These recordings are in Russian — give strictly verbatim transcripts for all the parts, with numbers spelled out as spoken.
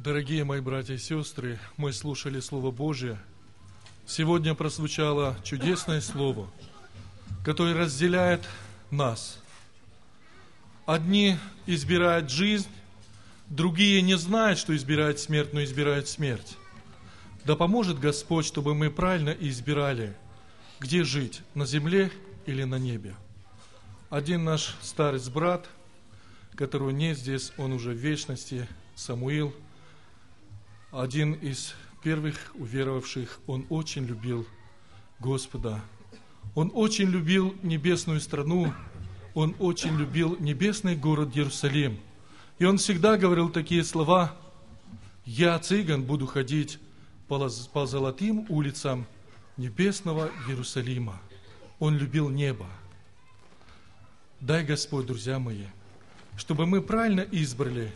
Дорогие мои братья и сестры, мы слушали Слово Божие. Сегодня прозвучало чудесное Слово, которое разделяет нас. Одни избирают жизнь, другие не знают, что избирают смерть, но избирают смерть. Да поможет Господь, чтобы мы правильно избирали, где жить, на земле или на небе. Один наш старый брат, которого нет здесь, он уже в вечности, Самуил, один из первых уверовавших, он очень любил Господа. Он очень любил небесную страну, он очень любил небесный город Иерусалим. И он всегда говорил такие слова: «Я, цыган, буду ходить по, по золотым улицам небесного Иерусалима». Он любил небо. Дай Господь, друзья мои, чтобы мы правильно избрали,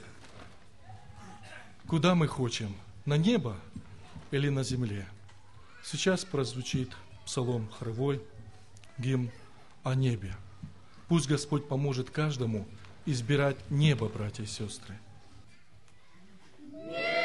куда мы хотим, на небо или на земле. Сейчас прозвучит псалом хоровой, гимн о небе. Пусть Господь поможет каждому избирать небо, братья и сестры. Небо!